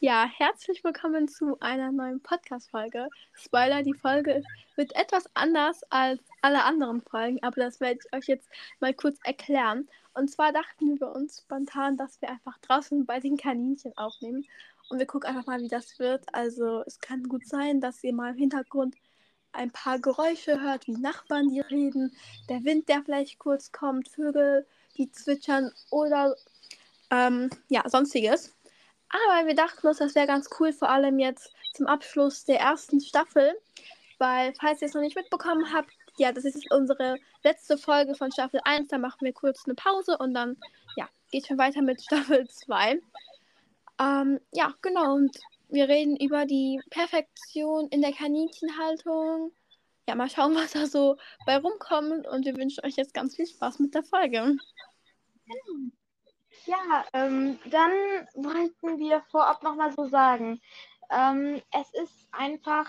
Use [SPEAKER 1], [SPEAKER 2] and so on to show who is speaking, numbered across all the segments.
[SPEAKER 1] Ja, herzlich willkommen zu einer neuen Podcast-Folge. Spoiler, die Folge wird etwas anders als alle anderen Folgen, aber das werde ich euch jetzt mal kurz erklären. Und zwar dachten wir uns spontan, dass wir einfach draußen bei den Kaninchen aufnehmen und wir gucken einfach mal, wie das wird. Also es kann gut sein, dass ihr mal im Hintergrund ein paar Geräusche hört, wie Nachbarn, die reden, der Wind, der vielleicht kurz kommt, Vögel, die zwitschern oder sonstiges. Aber wir dachten uns, das wäre ganz cool, vor allem jetzt zum Abschluss der ersten Staffel, weil, falls ihr es noch nicht mitbekommen habt, ja, das ist unsere letzte Folge von Staffel 1, da machen wir kurz eine Pause und dann, ja, geht schon weiter mit Staffel 2. Ja, genau, und wir reden über die Perfektion in der Kaninchenhaltung. Ja, mal schauen, was da so bei rumkommt und wir wünschen euch jetzt ganz viel Spaß mit der Folge.
[SPEAKER 2] Ja, dann wollten wir vorab nochmal so sagen, es ist einfach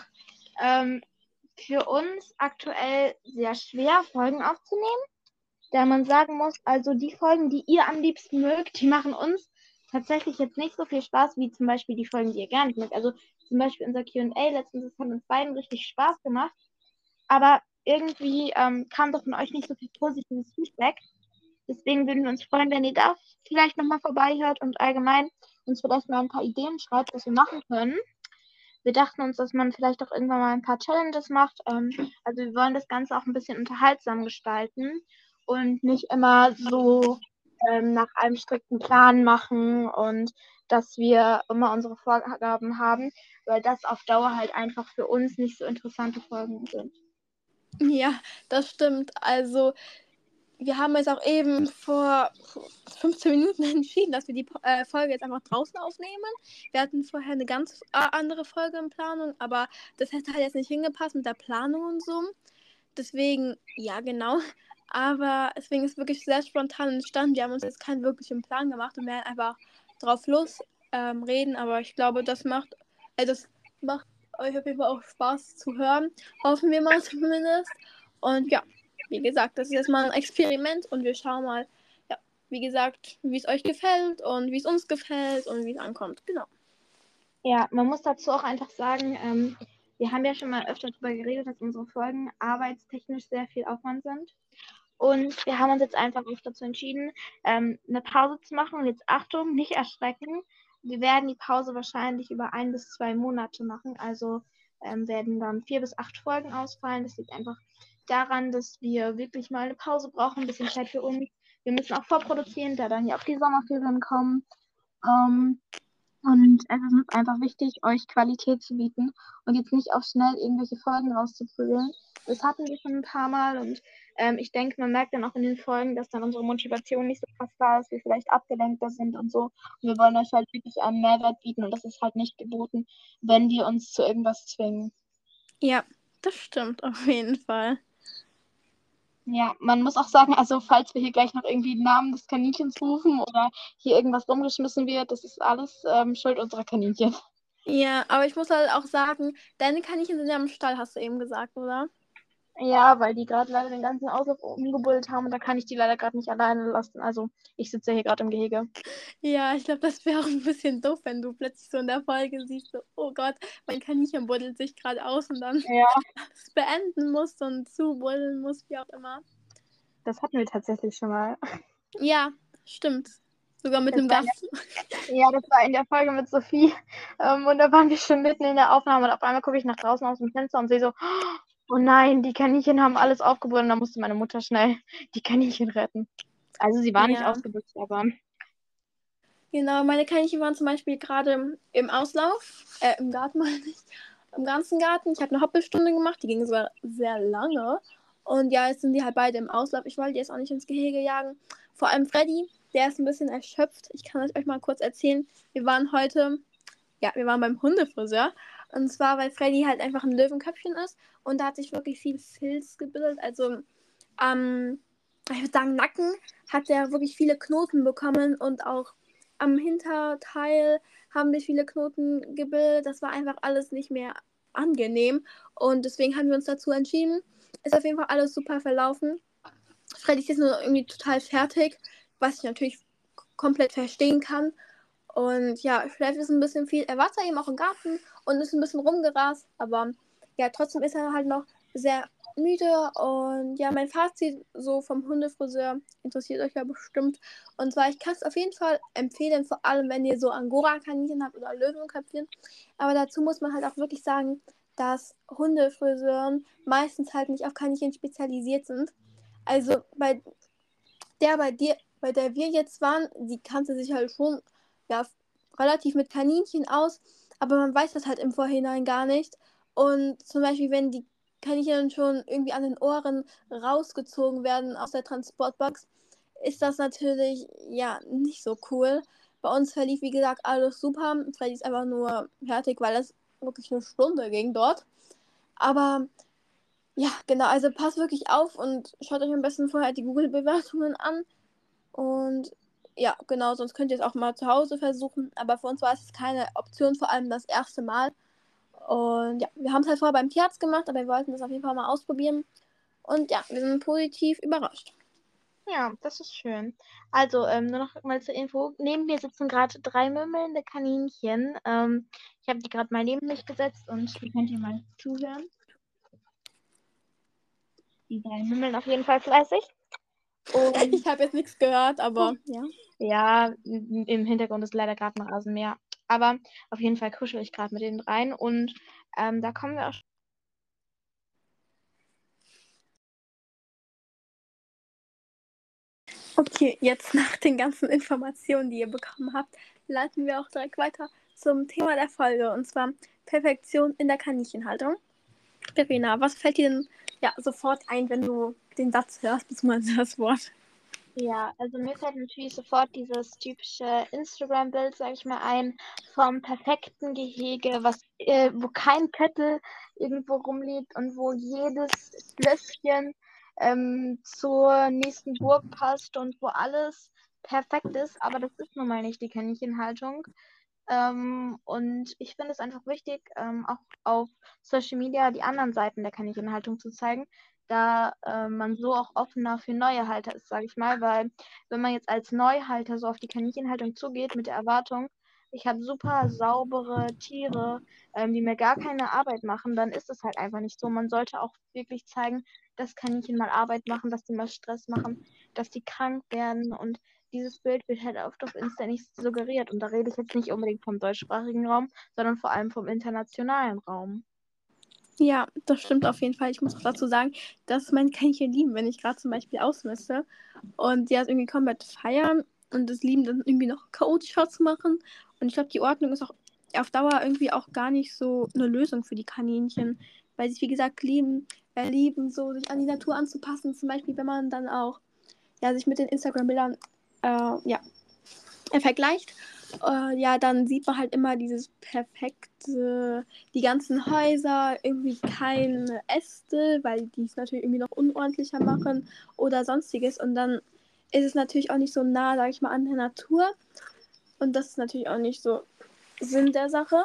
[SPEAKER 2] für uns aktuell sehr schwer, Folgen aufzunehmen, da man sagen muss, also die Folgen, die ihr am liebsten mögt, die machen uns tatsächlich jetzt nicht so viel Spaß, wie zum Beispiel die Folgen, die ihr gar nicht mögt. Also zum Beispiel unser Q&A letztens, das hat uns beiden richtig Spaß gemacht, aber irgendwie kam doch von euch nicht so viel positives Feedback. Deswegen würden wir uns freuen, wenn ihr da vielleicht nochmal vorbeihört und allgemein uns vielleicht mal ein paar Ideen schreibt, was wir machen können. Wir dachten uns, dass man vielleicht auch irgendwann mal ein paar Challenges macht. Also wir wollen das Ganze auch ein bisschen unterhaltsam gestalten und nicht immer so nach einem strikten Plan machen und dass wir immer unsere Vorgaben haben, weil das auf Dauer halt einfach für uns nicht so interessante Folgen sind.
[SPEAKER 1] Ja, das stimmt. Also wir haben jetzt auch eben vor 15 Minuten entschieden, dass wir die Folge jetzt einfach draußen aufnehmen. Wir hatten vorher eine ganz andere Folge in Planung, aber das hätte halt jetzt nicht hingepasst mit der Planung und so. Deswegen, ja, genau. Aber deswegen ist es wirklich sehr spontan entstanden. Wir haben uns jetzt keinen wirklichen Plan gemacht und werden einfach drauf los reden. Aber ich glaube, das macht euch auf jeden Fall auch Spaß zu hören. Hoffen wir mal zumindest. Und ja, wie gesagt, das ist jetzt mal ein Experiment und wir schauen mal, ja, wie gesagt, wie es euch gefällt und wie es uns gefällt und wie es ankommt. Genau.
[SPEAKER 2] Ja, man muss dazu auch einfach sagen, wir haben ja schon mal öfter darüber geredet, dass unsere Folgen arbeitstechnisch sehr viel Aufwand sind. Und wir haben uns jetzt einfach auch dazu entschieden, eine Pause zu machen. Und jetzt Achtung, nicht erschrecken. Wir werden die Pause wahrscheinlich über 1 bis 2 Monate machen. Also werden dann 4 bis 8 Folgen ausfallen. Das liegt einfach daran, dass wir wirklich mal eine Pause brauchen, ein bisschen Zeit für uns. Wir müssen auch vorproduzieren, da dann ja auch die Sommerferien kommen. Und es ist uns einfach wichtig, euch Qualität zu bieten und jetzt nicht auf schnell irgendwelche Folgen rauszuprügeln. Das hatten wir schon ein paar Mal und ich denke, man merkt dann auch in den Folgen, dass dann unsere Motivation nicht so krass da ist, wir vielleicht abgelenkter sind und so. Und wir wollen euch halt wirklich einen Mehrwert bieten und das ist halt nicht geboten, wenn wir uns zu irgendwas zwingen.
[SPEAKER 1] Ja, das stimmt auf jeden Fall.
[SPEAKER 2] Ja, man muss auch sagen, also falls wir hier gleich noch irgendwie den Namen des Kaninchens rufen oder hier irgendwas rumgeschmissen wird, das ist alles Schuld unserer Kaninchen.
[SPEAKER 1] Ja, aber ich muss halt auch sagen, deine Kaninchen sind ja im Stall, hast du eben gesagt, oder?
[SPEAKER 2] Ja, weil die gerade leider den ganzen Auslauf umgebuddelt haben und da kann ich die leider gerade nicht alleine lassen. Also ich sitze hier gerade im Gehege.
[SPEAKER 1] Ja, ich glaube, das wäre auch ein bisschen doof, wenn du plötzlich so in der Folge siehst, so, oh Gott, mein Kaninchen buddelt sich gerade aus und dann
[SPEAKER 2] Ja,
[SPEAKER 1] alles beenden musst und zubuddeln musst, wie auch immer.
[SPEAKER 2] das hatten wir tatsächlich schon mal.
[SPEAKER 1] Ja, stimmt. Sogar mit
[SPEAKER 2] Das
[SPEAKER 1] einem
[SPEAKER 2] war
[SPEAKER 1] Gast.
[SPEAKER 2] das war in der Folge mit Sophie. Und da waren wir schon mitten in der Aufnahme und auf einmal gucke ich nach draußen aus dem Fenster und sehe so, oh nein, die Kaninchen haben alles aufgebuddelt und da musste meine Mutter schnell die Kaninchen retten. Also sie war nicht
[SPEAKER 1] Ja,
[SPEAKER 2] ausgebuddelt, aber
[SPEAKER 1] genau. Meine Kaninchen waren zum Beispiel gerade im Auslauf, im Garten meine ich, im ganzen Garten. Ich habe eine Hoppelstunde gemacht, die ging sogar sehr lange. Und ja, jetzt sind die halt beide im Auslauf. Ich wollte die jetzt auch nicht ins Gehege jagen. Vor allem Freddy, der ist ein bisschen erschöpft. Ich kann euch mal kurz erzählen. Wir waren beim Hundefriseur. Und zwar, weil Freddy halt einfach ein Löwenköpfchen ist. Und da hat sich wirklich viel Filz gebildet. Also ich würde sagen, Nacken hat er wirklich viele Knoten bekommen. Und auch am Hinterteil haben sich viele Knoten gebildet. Das war einfach alles nicht mehr angenehm. Und deswegen haben wir uns dazu entschieden. Ist auf jeden Fall alles super verlaufen. Freddy ist jetzt nur irgendwie total fertig, was ich natürlich komplett verstehen kann. Und ja, schläft ist ein bisschen viel. Er war zwar eben auch im Garten und ist ein bisschen rumgerast, aber ja, trotzdem ist er halt noch sehr müde. Und ja, mein Fazit so vom Hundefriseur interessiert euch ja bestimmt. Und zwar, ich kann es auf jeden Fall empfehlen, vor allem wenn ihr so Angora-Kaninchen habt oder Löwenköpfchen. Aber dazu muss man halt auch wirklich sagen, dass Hundefriseuren meistens halt nicht auf Kaninchen spezialisiert sind. Also bei der wir jetzt waren, die kannte sich halt schon ja, relativ mit Kaninchen aus, aber man weiß das halt im Vorhinein gar nicht. Und zum Beispiel, wenn die Kaninchen schon irgendwie an den Ohren rausgezogen werden aus der Transportbox, ist das natürlich ja nicht so cool. Bei uns verlief, wie gesagt, alles super. Freddy ist einfach nur fertig, weil es wirklich eine Stunde ging dort. Aber ja, genau, also passt wirklich auf und schaut euch am besten vorher die Google-Bewertungen an. Und ja, genau, sonst könnt ihr es auch mal zu Hause versuchen. Aber für uns war es keine Option, vor allem das erste Mal. Und ja, wir haben es halt vorher beim Tierarzt gemacht, aber wir wollten das auf jeden Fall mal ausprobieren. Und ja, wir sind positiv überrascht.
[SPEAKER 2] Ja, das ist schön. Also, nur noch mal zur Info. Neben mir sitzen gerade 3 mümmelnde Kaninchen. Ich habe die gerade mal neben mich gesetzt und ihr könnt ihr mal zuhören. Die 3 mümmeln auf jeden Fall fleißig. Und
[SPEAKER 1] Ich habe jetzt nichts gehört, aber ja.
[SPEAKER 2] ja, im Hintergrund ist leider gerade ein Rasenmäher. Aber auf jeden Fall kuschel ich gerade mit denen rein. Und da kommen wir auch
[SPEAKER 1] Okay, jetzt nach den ganzen Informationen, die ihr bekommen habt, leiten wir auch direkt weiter zum Thema der Folge, und zwar Perfektion in der Kaninchenhaltung. Verena, was fällt dir denn ja, sofort ein, wenn du den Satz hörst, beziehungsweise das Wort?
[SPEAKER 2] Ja, also mir fällt natürlich sofort dieses typische Instagram-Bild, sag ich mal, ein, vom perfekten Gehege, wo kein Köttel irgendwo rumliegt und wo jedes Schlösschen zur nächsten Burg passt und wo alles perfekt ist. Aber das ist nun mal nicht die Kaninchenhaltung. Und ich finde es einfach wichtig, auch auf Social Media die anderen Seiten der Kaninchenhaltung zu zeigen, da man so auch offener für neue Halter ist, sage ich mal, weil wenn man jetzt als Neuhalter so auf die Kaninchenhaltung zugeht mit der Erwartung, ich habe super saubere Tiere, die mir gar keine Arbeit machen, dann ist es halt einfach nicht so. Man sollte auch wirklich zeigen, dass Kaninchen mal Arbeit machen, dass die mal Stress machen, dass die krank werden, und dieses Bild wird halt oft auf Insta nicht suggeriert. Und da rede ich jetzt nicht unbedingt vom deutschsprachigen Raum, sondern vor allem vom internationalen Raum.
[SPEAKER 1] Ja, das stimmt auf jeden Fall. Ich muss auch dazu sagen, dass meine Kaninchen lieben, wenn ich gerade zum Beispiel ausmiste und die das irgendwie komplett feiern und es lieben, dann irgendwie noch Code-Shots machen. Und ich glaube, die Ordnung ist auch auf Dauer irgendwie auch gar nicht so eine Lösung für die Kaninchen, weil sie, wie gesagt, lieben, so sich an die Natur anzupassen. Zum Beispiel, wenn man dann auch ja, sich mit den Instagram-Bildern ja, vergleicht, ja, dann sieht man halt immer dieses perfekte, die ganzen Häuser, irgendwie keine Äste, weil die es natürlich irgendwie noch unordentlicher machen oder sonstiges. Und dann ist es natürlich auch nicht so nah, sag ich mal, an der Natur. Und das ist natürlich auch nicht so Sinn der Sache.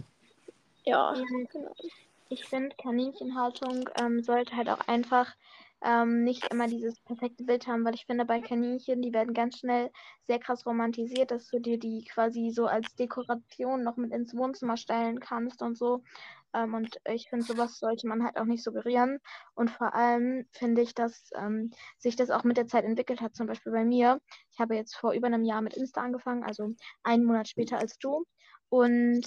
[SPEAKER 1] Ja,
[SPEAKER 2] Ja,
[SPEAKER 1] genau.
[SPEAKER 2] ich finde, Kaninchenhaltung sollte halt auch einfach nicht immer dieses perfekte Bild haben, weil ich finde, bei Kaninchen, die werden ganz schnell sehr krass romantisiert, dass du dir die quasi so als Dekoration noch mit ins Wohnzimmer stellen kannst und so. Und ich finde, sowas sollte man halt auch nicht suggerieren. Und vor allem finde ich, dass sich das auch mit der Zeit entwickelt hat. Zum Beispiel bei mir. Ich habe jetzt vor über einem Jahr mit Insta angefangen, also einen Monat später als du. Und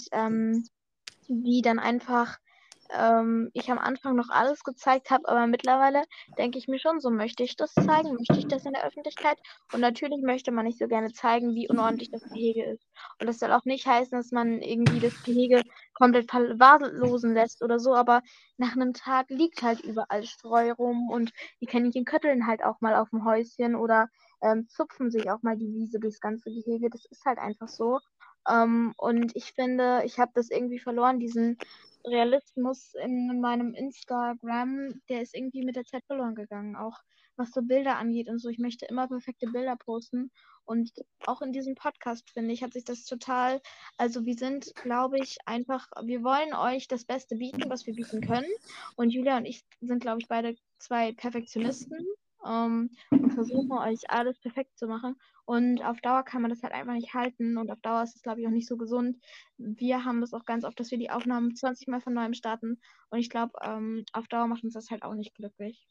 [SPEAKER 2] wie dann einfach ich am Anfang noch alles gezeigt habe, aber mittlerweile denke ich mir schon so, möchte ich das zeigen? Möchte ich das in der Öffentlichkeit? Und natürlich möchte man nicht so gerne zeigen, wie unordentlich das Gehege ist. Und das soll auch nicht heißen, dass man irgendwie das Gehege komplett verwahrlosen lässt oder so, aber nach einem Tag liegt halt überall Streu rum und die Kaninchen kötteln halt auch mal auf dem Häuschen oder zupfen sich auch mal die Wiese durchs ganze Gehege. Das ist halt einfach so. Und ich finde, ich habe das irgendwie verloren, diesen Realismus in meinem Instagram, der ist irgendwie mit der Zeit verloren gegangen, auch was so Bilder angeht und so. Ich möchte immer perfekte Bilder posten, und auch in diesem Podcast, finde ich, hat sich das total, also wir sind, glaube ich, einfach, wir wollen euch das Beste bieten, was wir bieten können, und Julia und ich sind, glaube ich, beide zwei Perfektionisten, und versuchen euch alles perfekt zu machen. Und auf Dauer kann man das halt einfach nicht halten und auf Dauer ist es, glaube ich, auch nicht so gesund. Wir haben das auch ganz oft, dass wir die Aufnahmen 20 Mal von neuem starten und ich glaube, auf Dauer macht uns das halt auch nicht glücklich.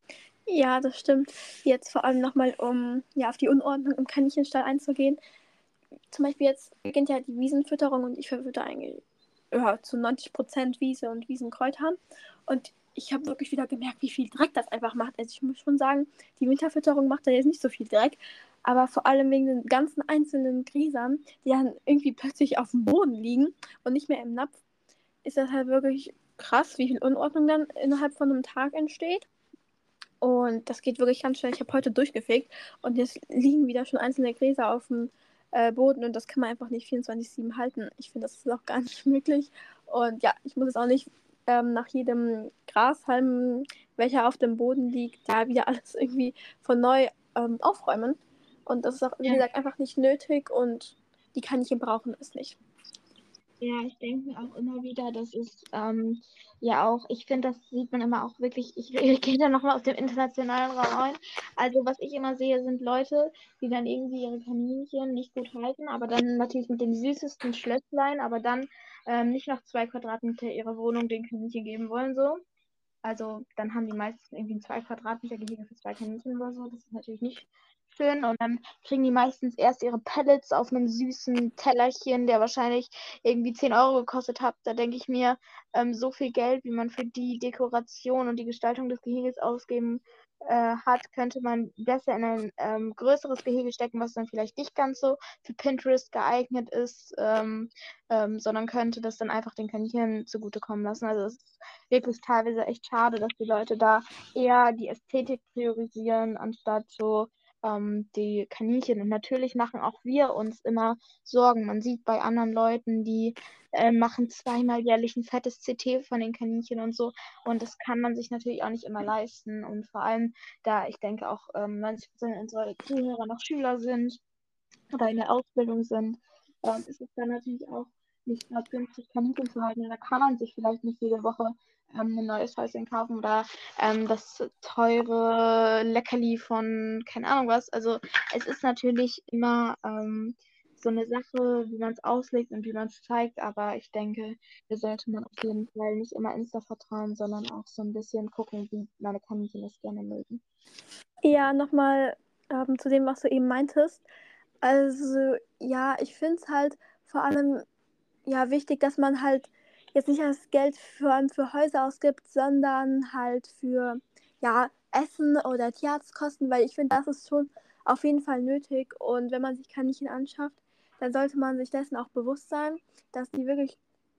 [SPEAKER 1] Ja, das stimmt. Jetzt vor allem nochmal, um ja, auf die Unordnung im Kaninchenstall einzugehen. Zum Beispiel jetzt beginnt ja die Wiesenfütterung und ich verfütter eigentlich zu 90% Wiese und Wiesenkräutern. Und ich habe wirklich wieder gemerkt, wie viel Dreck das einfach macht. Also ich muss schon sagen, die Winterfütterung macht da jetzt nicht so viel Dreck. Aber vor allem wegen den ganzen einzelnen Gräsern, die dann irgendwie plötzlich auf dem Boden liegen und nicht mehr im Napf, ist das halt wirklich krass, wie viel Unordnung dann innerhalb von einem Tag entsteht. Und das geht wirklich ganz schnell. Ich habe heute durchgefegt und jetzt liegen wieder schon einzelne Gräser auf dem Boden und das kann man einfach nicht 24/7 halten. Ich finde, das ist auch gar nicht möglich. Und ja, ich muss es auch nicht nach jedem Grashalm, welcher auf dem Boden liegt, da wieder alles irgendwie von neu aufräumen. Und das ist auch, wie
[SPEAKER 2] Ja.
[SPEAKER 1] gesagt, einfach nicht nötig und die Kaninchen brauchen es nicht.
[SPEAKER 2] Ja, ich denke mir auch immer wieder, das ist ja auch, ich finde, das sieht man immer auch wirklich, ich gehe da nochmal aus dem internationalen Raum ein. Also was ich immer sehe, sind Leute, die dann irgendwie ihre Kaninchen nicht gut halten, aber dann natürlich mit den süßesten Schlösslein, aber dann nicht noch 2 Quadratmeter ihre Wohnung den Kaninchen geben wollen, so. Also dann haben die meisten irgendwie ein 2 Quadratmeter Gehege für 2 Kaninchen oder so. Das ist natürlich nicht schön. Und dann kriegen die meistens erst ihre Pellets auf einem süßen Tellerchen, der wahrscheinlich irgendwie 10 Euro gekostet hat. Da denke ich mir, so viel Geld, wie man für die Dekoration und die Gestaltung des Geheges ausgeben hat, könnte man besser in ein größeres Gehege stecken, was dann vielleicht nicht ganz so für Pinterest geeignet ist, sondern könnte das dann einfach den Kaninchen zugutekommen lassen. Also es ist wirklich teilweise echt schade, dass die Leute da eher die Ästhetik priorisieren, anstatt so die Kaninchen. Und natürlich machen auch wir uns immer Sorgen. Man sieht bei anderen Leuten, die machen zweimal jährlich ein fettes CT von den Kaninchen und so. Und das kann man sich natürlich auch nicht immer leisten. Und vor allem, da ich denke auch 90% unserer Zuhörer noch Schüler sind oder in der Ausbildung sind, ist es dann natürlich auch nicht gerade günstig, Kaninchen zu halten. Da kann man sich vielleicht nicht jede Woche ein neues Häuschen kaufen oder das teure Leckerli von keine Ahnung was. Also es ist natürlich immer so eine Sache, wie man es auslegt und wie man es zeigt, aber ich denke, da sollte man auf jeden Fall nicht immer Insta vertrauen, sondern auch so ein bisschen gucken, wie meine Kaninchen das gerne mögen.
[SPEAKER 1] Ja, nochmal zu dem, was du eben meintest. Also ja, ich finde es halt vor allem ja wichtig, dass man halt jetzt nicht das Geld für Häuser ausgibt, sondern halt für ja, Essen oder Tierarztkosten, weil ich finde, das ist schon auf jeden Fall nötig. Und wenn man sich Kaninchen anschafft, dann sollte man sich dessen auch bewusst sein, dass die wirklich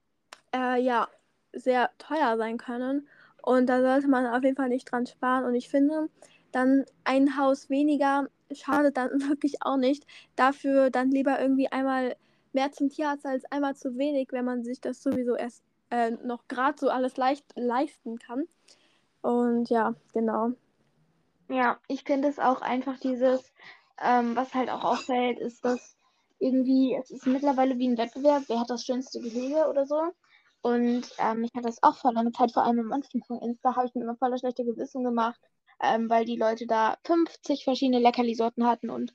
[SPEAKER 1] ja, sehr teuer sein können. Und da sollte man auf jeden Fall nicht dran sparen. Und ich finde, dann ein Haus weniger schadet dann wirklich auch nicht. Dafür dann lieber irgendwie einmal mehr zum Tierarzt als einmal zu wenig, wenn man sich das sowieso erst noch gerade so alles leicht leisten kann. Und ja, genau.
[SPEAKER 2] Ja, ich finde es auch einfach dieses, was halt auch auffällt, ist, dass irgendwie, es ist mittlerweile wie ein Wettbewerb, wer hat das schönste Gehege oder so. Und ich hatte das auch vor langer Zeit, vor allem am Anfang von Insta, habe ich mir immer voll das schlechte Gewissen gemacht, weil die Leute da 50 verschiedene Leckerli-Sorten hatten und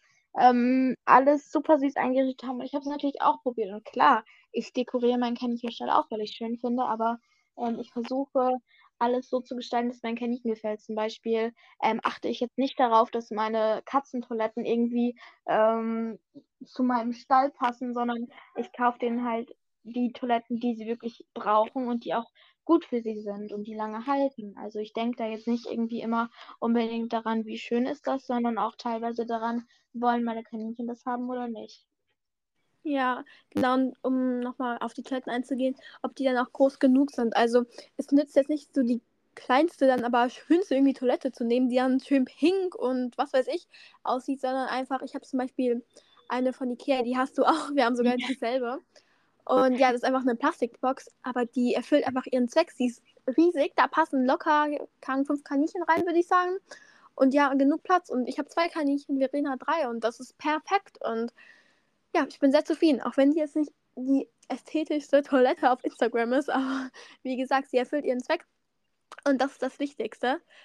[SPEAKER 2] alles super süß eingerichtet haben. Und ich habe es natürlich auch probiert. Und klar, ich dekoriere meinen Kaninchenstall auch, weil ich es schön finde, aber ich versuche alles so zu gestalten, dass mein Kaninchen gefällt. Zum Beispiel achte ich jetzt nicht darauf, dass meine Katzentoiletten irgendwie zu meinem Stall passen, sondern ich kaufe denen halt die Toiletten, die sie wirklich brauchen und die auch gut für sie sind und die lange halten. Also ich denke da jetzt nicht irgendwie immer unbedingt daran, wie schön ist das, sondern auch teilweise daran, wollen meine Kaninchen das haben oder nicht.
[SPEAKER 1] Ja, genau, und um nochmal auf die Toiletten einzugehen, ob die dann auch groß genug sind. Also es nützt jetzt nicht so die kleinste, dann aber schönste irgendwie Toilette zu nehmen, die dann schön pink und was weiß ich aussieht, sondern einfach, ich habe zum Beispiel eine von Ikea, die hast du auch, wir haben sogar dieselbe. Und ja, das ist einfach eine Plastikbox, aber die erfüllt einfach ihren Zweck. Sie ist riesig, da passen locker, kann 5 Kaninchen rein, würde ich sagen. Und ja, genug Platz. Und ich habe 2 Kaninchen, Verena 3 und das ist perfekt. Und ja, ich bin sehr zufrieden, auch wenn die jetzt nicht die ästhetischste Toilette auf Instagram ist, aber wie gesagt, sie erfüllt ihren Zweck und das ist das Wichtigste.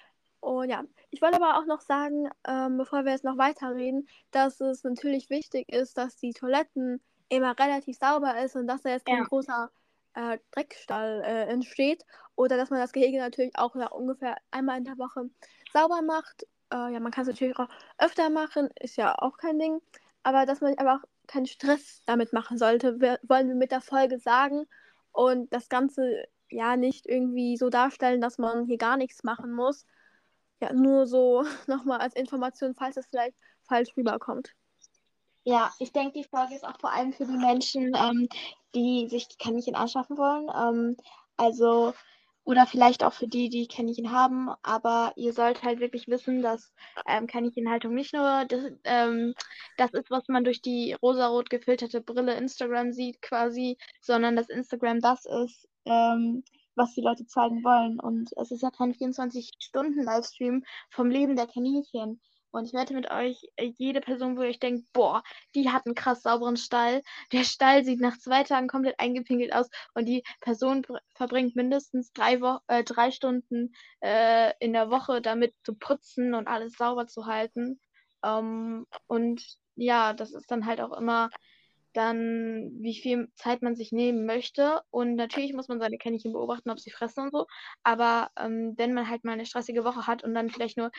[SPEAKER 1] Und ja, ich wollte aber auch noch sagen, bevor wir jetzt noch weiterreden, dass es natürlich wichtig ist, dass die Toiletten immer relativ sauber ist und dass da jetzt kein
[SPEAKER 2] Ja.
[SPEAKER 1] großer Dreckstall entsteht. Oder dass man das Gehege natürlich auch ja, ungefähr einmal in der Woche sauber macht. Ja, man kann es natürlich auch öfter machen, ist ja auch kein Ding. Aber dass man aber auch keinen Stress damit machen sollte, wollen wir mit der Folge sagen. Und das Ganze ja nicht irgendwie so darstellen, dass man hier gar nichts machen muss. Ja, nur so nochmal als Information, falls es vielleicht falsch rüberkommt.
[SPEAKER 2] Ja, ich denke, die Folge ist auch vor allem für die Menschen, die sich die Kaninchen anschaffen wollen. Also, oder vielleicht auch für die, die Kaninchen haben. Aber ihr sollt halt wirklich wissen, dass Kaninchenhaltung nicht nur das ist, was man durch die rosarot gefilterte Brille Instagram sieht, quasi, sondern dass Instagram das ist, was die Leute zeigen wollen. Und es ist ja kein 24-Stunden-Livestream vom Leben der Kaninchen. Und ich wette mit euch, jede Person, wo ihr euch denkt, boah, die hat einen krass sauberen Stall. Der Stall sieht nach 2 Tagen komplett eingepinkelt aus und die Person verbringt mindestens 3 Stunden in der Woche damit zu putzen und alles sauber zu halten. Und ja, das ist dann halt auch immer dann, wie viel Zeit man sich nehmen möchte. Und natürlich muss man seine Kaninchen beobachten, ob sie fressen und so. Aber wenn man halt mal eine stressige Woche hat und dann vielleicht nur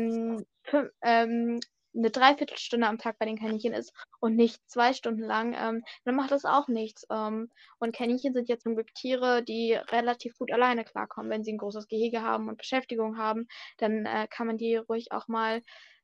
[SPEAKER 2] eine Dreiviertelstunde am Tag bei den Kaninchen ist und nicht 2 Stunden lang, dann macht das auch nichts. Und Kaninchen sind ja zum Glück Tiere, die relativ gut alleine klarkommen. Wenn sie ein großes Gehege haben und Beschäftigung haben, dann kann man die ruhig auch mal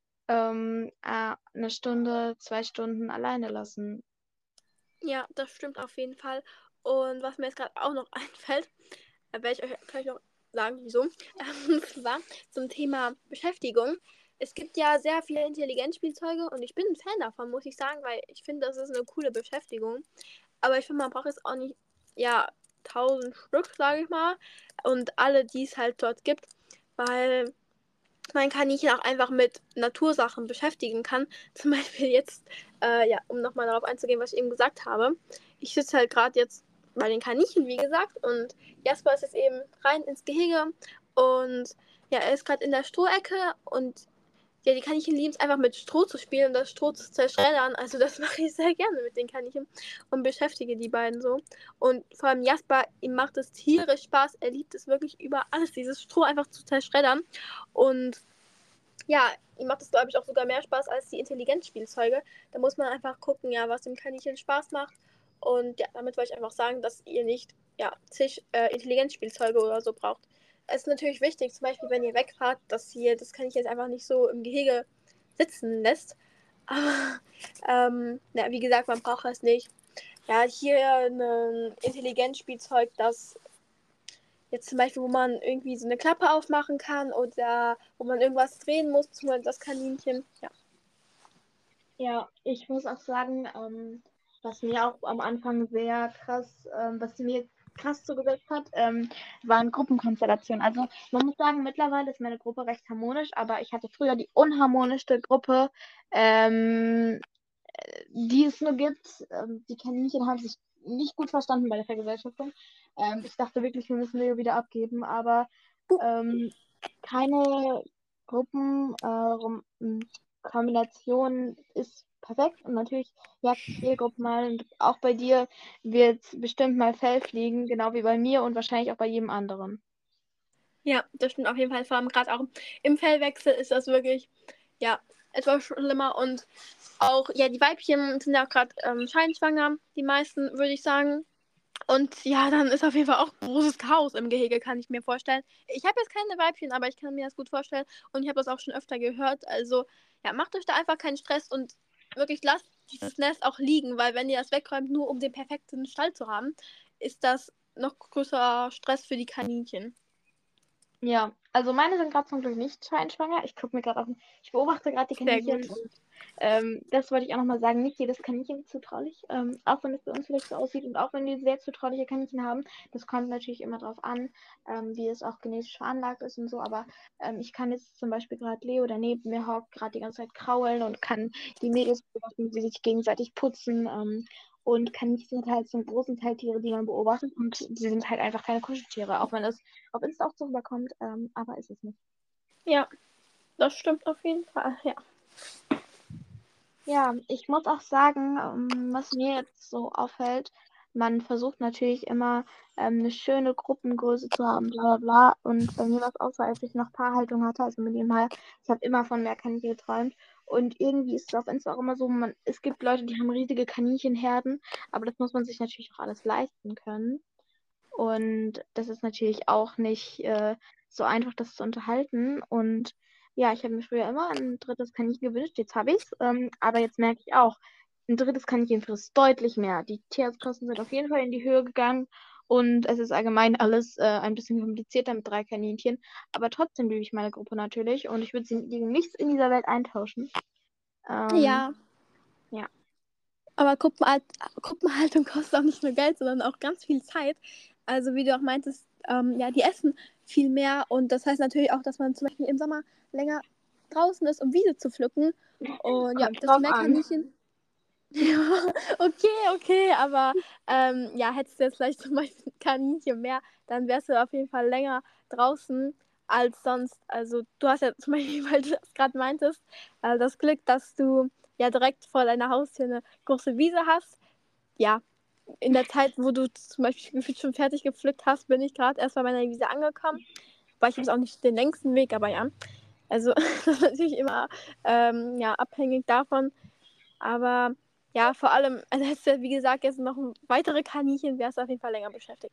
[SPEAKER 2] 1 Stunde, 2 Stunden alleine lassen.
[SPEAKER 1] Ja, das stimmt auf jeden Fall. Und was mir jetzt gerade auch noch einfällt, werde ich euch vielleicht noch sagen, wieso. Und zwar zum Thema Beschäftigung. Es gibt ja sehr viele Intelligenzspielzeuge und ich bin ein Fan davon, muss ich sagen, weil ich finde, das ist eine coole Beschäftigung. Aber ich finde, man braucht jetzt auch nicht, ja, 1000 Stück, sage ich mal, und alle, die es halt dort gibt, weil man Kaninchen auch einfach mit Natursachen beschäftigen kann. Zum Beispiel jetzt, ja, um nochmal darauf einzugehen, was ich eben gesagt habe. Ich sitze halt gerade jetzt bei den Kaninchen, wie gesagt, und Jasper ist jetzt eben rein ins Gehege und ja, er ist gerade in der Strohecke und ja, die Kaninchen lieben es einfach mit Stroh zu spielen und das Stroh zu zerschreddern. Also das mache ich sehr gerne mit den Kaninchen und beschäftige die beiden so. Und vor allem Jasper, ihm macht es tierisch Spaß. Er liebt es wirklich über alles, dieses Stroh einfach zu zerschreddern. Und ja, ihm macht es, glaube ich, auch sogar mehr Spaß als die Intelligenzspielzeuge. Da muss man einfach gucken, ja, was dem Kaninchen Spaß macht. Und ja, damit wollte ich einfach sagen, dass ihr nicht ja, zig Intelligenzspielzeuge oder so braucht. Es ist natürlich wichtig, zum Beispiel, wenn ihr wegfahrt, dass ihr das Kaninchen jetzt einfach nicht so im Gehege sitzen lässt. Aber ja, wie gesagt, man braucht es nicht. Ja, hier ein Intelligenzspielzeug, das jetzt zum Beispiel, wo man irgendwie so eine Klappe aufmachen kann oder wo man irgendwas drehen muss, beziehungsweise das Kaninchen. Ja.
[SPEAKER 2] Ja, ich muss auch sagen, was mir auch am Anfang sehr krass, was mir krass zugesetzt hat, waren Gruppenkonstellationen. Also man muss sagen, mittlerweile ist meine Gruppe recht harmonisch, aber ich hatte früher die unharmonischste Gruppe, ähm, die es nur gibt. Die Kaninchen haben sich nicht gut verstanden bei der Vergesellschaftung. Ich dachte wirklich, wir müssen Leo wieder abgeben, aber ähm, keine Gruppenkombination ist perfekt und natürlich jagt jede Gruppe mal und auch bei dir wird bestimmt mal Fell fliegen, genau wie bei mir und wahrscheinlich auch bei jedem anderen.
[SPEAKER 1] Ja, das stimmt auf jeden Fall. Vor allem gerade auch im Fellwechsel ist das wirklich, ja, etwas schlimmer. Und auch, ja, die Weibchen sind ja auch gerade scheinschwanger, die meisten, würde ich sagen. Und ja, dann ist auf jeden Fall auch großes Chaos im Gehege, kann ich mir vorstellen. Ich habe jetzt keine Weibchen, aber ich kann mir das gut vorstellen. Und ich habe das auch schon öfter gehört. Also, ja, macht euch da einfach keinen Stress und wirklich lasst dieses Nest auch liegen, weil wenn ihr das wegräumt, nur um den perfekten Stall zu haben, ist das noch größerer Stress für die Kaninchen.
[SPEAKER 2] Ja, also meine sind gerade zum Glück nicht scheinschwanger. Ich beobachte gerade die
[SPEAKER 1] Sehr
[SPEAKER 2] Kaninchen
[SPEAKER 1] gut.
[SPEAKER 2] und das wollte ich auch nochmal sagen. Nicht jedes Kaninchen ist zutraulich, auch wenn es bei uns vielleicht so aussieht und auch wenn die sehr zutrauliche Kaninchen haben. Das kommt natürlich immer darauf an, wie es auch genetisch veranlagt ist und so. Aber ich kann jetzt zum Beispiel gerade Leo, der neben mir hockt, gerade die ganze Zeit kraulen und kann die Mädels beobachten, wie sie sich gegenseitig putzen. Und Kaninchen sind halt zum großen Teil Tiere, die man beobachtet und sie sind halt einfach keine Kuscheltiere, auch wenn es auf Insta auch so rüberkommt, aber ist es nicht.
[SPEAKER 1] Ja, das stimmt auf jeden Fall, ja.
[SPEAKER 2] Ja, ich muss auch sagen, was mir jetzt so auffällt, man versucht natürlich immer eine schöne Gruppengröße zu haben, bla bla bla. Und bei mir war es auch so, als ich noch Paarhaltung hatte, also mit dem Mal, ich habe immer von mehr Kaninchen geträumt. Und irgendwie ist es auf Insta auch immer so, es gibt Leute, die haben riesige Kaninchenherden, aber das muss man sich natürlich auch alles leisten können. Und das ist natürlich auch nicht so einfach, das zu unterhalten. Und ja, ich habe mir früher immer ein drittes Kaninchen gewünscht, jetzt habe ich es. Aber jetzt merke ich auch, ein drittes Kaninchen frisst deutlich mehr. Die Tierarztkosten sind auf jeden Fall in die Höhe gegangen. Und es ist allgemein alles ein bisschen komplizierter mit 3 Kaninchen. Aber trotzdem liebe ich meine Gruppe natürlich. Und ich würde sie gegen nichts in dieser Welt eintauschen.
[SPEAKER 1] Ja,
[SPEAKER 2] Ja.
[SPEAKER 1] aber Gruppenhaltung kostet auch nicht nur Geld, sondern auch ganz viel Zeit. Also wie du auch meintest, ja, die essen viel mehr und das heißt natürlich auch, dass man zum Beispiel im Sommer länger draußen ist, um Wiese zu pflücken. Und ja,
[SPEAKER 2] Kommt
[SPEAKER 1] desto
[SPEAKER 2] drauf
[SPEAKER 1] mehr
[SPEAKER 2] an.
[SPEAKER 1] Kaninchen. Ja, okay, aber ja, hättest du jetzt vielleicht zum Beispiel ein Kaninchen mehr, dann wärst du auf jeden Fall länger draußen als sonst. Also du hast ja zum Beispiel, weil du das gerade meintest, das Glück, dass du ja direkt vor deiner Haustür eine große Wiese hast. Ja, in der Zeit, wo du zum Beispiel gefühlt schon fertig gepflückt hast, bin ich gerade erst bei meiner Wiese angekommen. Weil ich habe auch nicht den längsten Weg, aber ja. Also das ist natürlich immer ja, abhängig davon, aber ja, vor allem, also hättest du, wie gesagt, jetzt noch weitere Kaninchen, wärst du auf jeden Fall länger beschäftigt.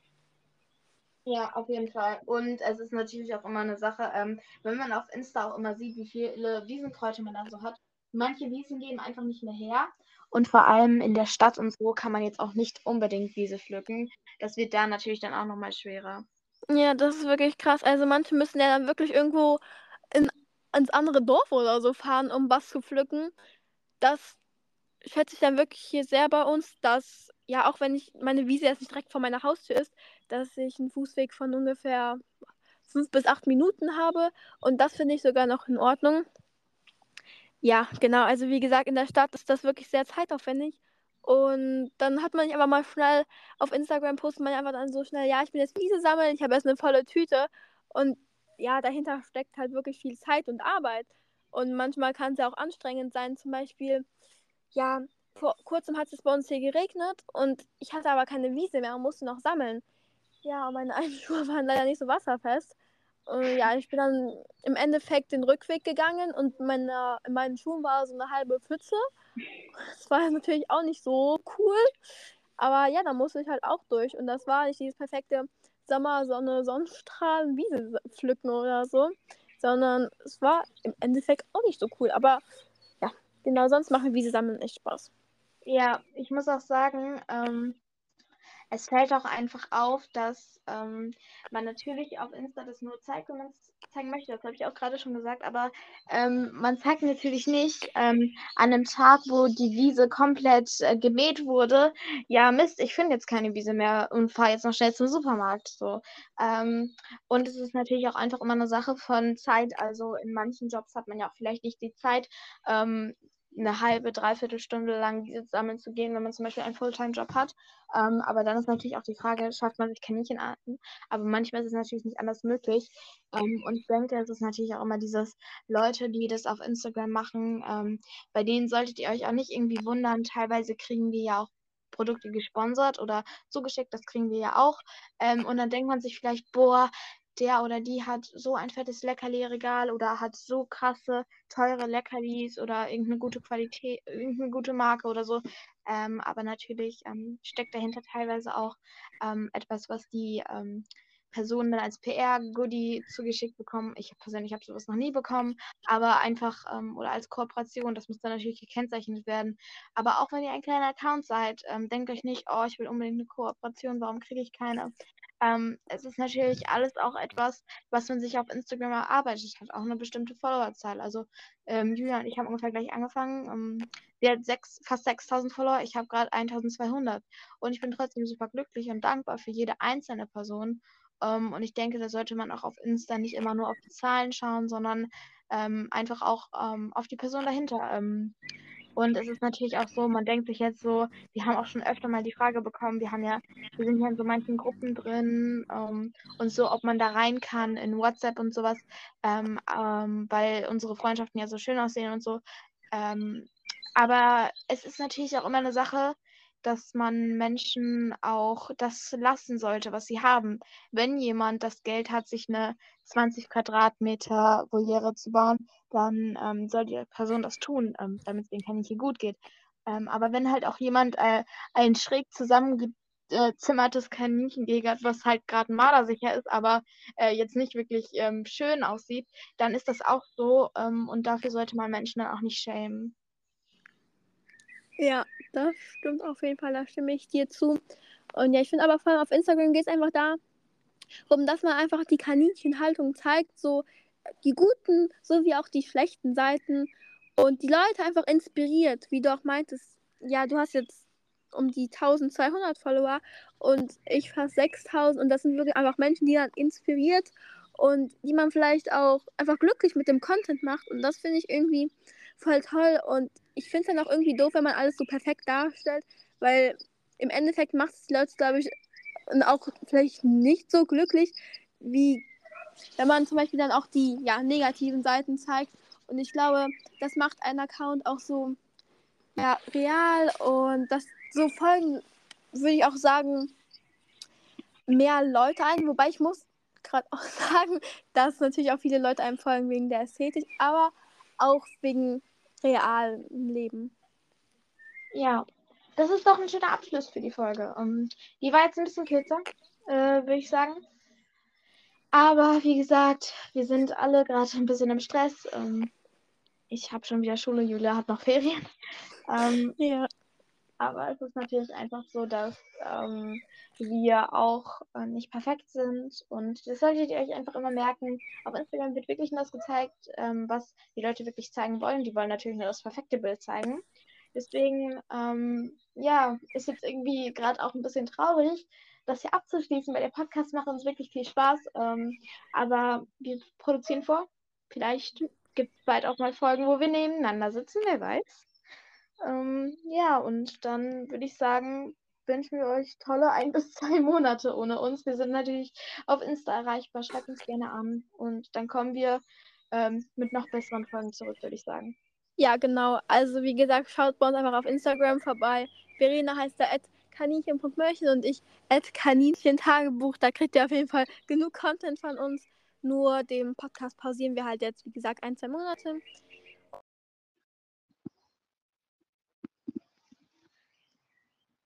[SPEAKER 2] Ja, auf jeden Fall. Und es ist natürlich auch immer eine Sache, wenn man auf Insta auch immer sieht, wie viele Wiesenkräuter man da so hat. Manche Wiesen geben einfach nicht mehr her. Und vor allem in der Stadt und so kann man jetzt auch nicht unbedingt Wiese pflücken. Das wird da natürlich dann auch nochmal schwerer.
[SPEAKER 1] Ja, das ist wirklich krass. Also manche müssen ja dann wirklich irgendwo in, ins andere Dorf oder so fahren, um was zu pflücken. Das schätze ich dann wirklich hier sehr bei uns, dass, ja, auch wenn ich meine Wiese jetzt nicht direkt vor meiner Haustür ist, dass ich einen Fußweg von ungefähr 5 bis 8 Minuten habe. Und das finde ich sogar noch in Ordnung. Ja, genau. Also wie gesagt, in der Stadt ist das wirklich sehr zeitaufwendig. Und dann hat man nicht einfach mal schnell auf Instagram postet man einfach dann so schnell, ja, ich bin jetzt Wiese sammeln, ich habe jetzt eine volle Tüte. Und ja, dahinter steckt halt wirklich viel Zeit und Arbeit. Und manchmal kann es ja auch anstrengend sein. Zum Beispiel, ja, vor kurzem hat es bei uns hier geregnet und ich hatte aber keine Wiese mehr und musste noch sammeln. Ja, und meine Schuhe waren leider nicht so wasserfest. Ja, ich bin dann im Endeffekt den Rückweg gegangen und in meinen Schuhen war so eine halbe Pfütze. Das war natürlich auch nicht so cool. Aber ja, da musste ich halt auch durch. Und das war nicht dieses perfekte Sommersonne, Sonnenstrahlen, Wiese pflücken oder so. Sondern es war im Endeffekt auch nicht so cool. Aber ja, genau, sonst macht mir Wiese sammeln echt Spaß.
[SPEAKER 2] Ja, ich muss auch sagen, es fällt auch einfach auf, dass man natürlich auf Insta das nur zeigt, wenn man es zeigen möchte. Das habe ich auch gerade schon gesagt. Aber man zeigt natürlich nicht an einem Tag, wo die Wiese komplett gemäht wurde. Ja, Mist, ich finde jetzt keine Wiese mehr und fahre jetzt noch schnell zum Supermarkt. So. Ähm, und es ist natürlich auch einfach immer eine Sache von Zeit. Also in manchen Jobs hat man ja auch vielleicht nicht die Zeit, eine halbe, dreiviertel Stunde lang Wiese sammeln zu gehen, wenn man zum Beispiel einen Fulltime-Job hat. Aber dann ist natürlich auch die Frage, schafft man sich Kaninchenarten? Aber manchmal ist es natürlich nicht anders möglich. Und ich denke, es ist natürlich auch immer dieses Leute, die das auf Instagram machen, bei denen solltet ihr euch auch nicht irgendwie wundern. Teilweise kriegen wir ja auch Produkte gesponsert oder zugeschickt, das kriegen wir ja auch. Und dann denkt man sich vielleicht, boah, der oder die hat so ein fettes Leckerli-Regal oder hat so krasse, teure Leckerlis oder irgendeine gute Qualität, irgendeine gute Marke oder so. Aber natürlich steckt dahinter teilweise auch etwas, was die Personen dann als PR-Goodie zugeschickt bekommen. Ich persönlich habe sowas noch nie bekommen, aber einfach oder als Kooperation, das muss dann natürlich gekennzeichnet werden. Aber auch wenn ihr ein kleiner Account seid, denkt euch nicht, oh, ich will unbedingt eine Kooperation, warum kriege ich keine? Es ist natürlich alles auch etwas, was man sich auf Instagram erarbeitet hat, auch eine bestimmte Followerzahl. Also Julia und ich haben ungefähr gleich angefangen. Sie hat fast 6000 Follower, ich habe gerade 1200. Und ich bin trotzdem super glücklich und dankbar für jede einzelne Person. Und ich denke, da sollte man auch auf Insta nicht immer nur auf die Zahlen schauen, sondern einfach auch auf die Person dahinter. Und es ist natürlich auch so, man denkt sich jetzt so, wir haben auch schon öfter mal die Frage bekommen, wir sind ja in so manchen Gruppen drin, und so, ob man da rein kann in WhatsApp und sowas, weil unsere Freundschaften ja so schön aussehen und so. Aber es ist natürlich auch immer eine Sache, dass man Menschen auch das lassen sollte, was sie haben. Wenn jemand das Geld hat, sich eine 20 Quadratmeter Voliere zu bauen, dann soll die Person das tun, damit es den Kaninchen gut geht. Aber wenn halt auch jemand ein schräg zusammengezimmertes Kaninchengehege hat, was halt gerade mardersicher ist, aber jetzt nicht wirklich schön aussieht, dann ist das auch so, und dafür sollte man Menschen dann auch nicht schämen.
[SPEAKER 1] Ja, das stimmt auf jeden Fall, da stimme ich dir zu. Und ja, ich finde aber vor allem auf Instagram geht es einfach darum, dass man einfach die Kaninchenhaltung zeigt, so die guten sowie auch die schlechten Seiten und die Leute einfach inspiriert, wie du auch meintest. Ja, du hast jetzt um die 1200 Follower und ich fast 6000 und das sind wirklich einfach Menschen, die dann inspiriert und die man vielleicht auch einfach glücklich mit dem Content macht und das finde ich irgendwie voll toll und ich finde es dann auch irgendwie doof, wenn man alles so perfekt darstellt, weil im Endeffekt macht es die Leute, glaube ich, auch vielleicht nicht so glücklich, wie wenn man zum Beispiel dann auch die negativen Seiten zeigt. Und ich glaube, das macht einen Account auch so real und das so folgen, würde ich auch sagen, mehr Leute ein. Wobei ich muss gerade auch sagen, dass natürlich auch viele Leute einem folgen wegen der Ästhetik, aber auch wegen realen Leben.
[SPEAKER 2] Ja, das ist doch ein schöner Abschluss für die Folge. Die war jetzt ein bisschen kürzer, würde ich sagen. Aber wie gesagt, wir sind alle gerade ein bisschen im Stress. Ich habe schon wieder Schule, Julia hat noch Ferien.
[SPEAKER 1] Ja.
[SPEAKER 2] Aber es ist natürlich einfach so, dass wir auch nicht perfekt sind. Und das solltet ihr euch einfach immer merken. Auf Instagram wird wirklich nur das gezeigt, was die Leute wirklich zeigen wollen. Die wollen natürlich nur das perfekte Bild zeigen. Deswegen, ja, ist jetzt irgendwie gerade auch ein bisschen traurig, das hier abzuschließen, weil der Podcast macht uns wirklich viel Spaß. Aber wir produzieren vor. Vielleicht gibt es bald auch mal Folgen, wo wir nebeneinander sitzen, wer weiß. Ja, und dann würde ich sagen, wünschen wir euch tolle 1 bis 2 Monate ohne uns. Wir sind natürlich auf Insta erreichbar. Schreibt uns gerne an und dann kommen wir mit noch besseren Folgen zurück, würde ich sagen.
[SPEAKER 1] Ja, genau. Also wie gesagt, schaut bei uns einfach auf Instagram vorbei. Verena heißt da @kaninchen.mörchen und ich @kaninchentagebuch. Da kriegt ihr auf jeden Fall genug Content von uns. Nur den Podcast pausieren wir halt jetzt, wie gesagt, 1, 2 Monate.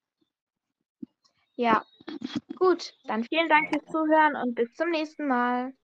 [SPEAKER 2] Ja, gut. Dann vielen Dank fürs Zuhören und bis zum nächsten Mal.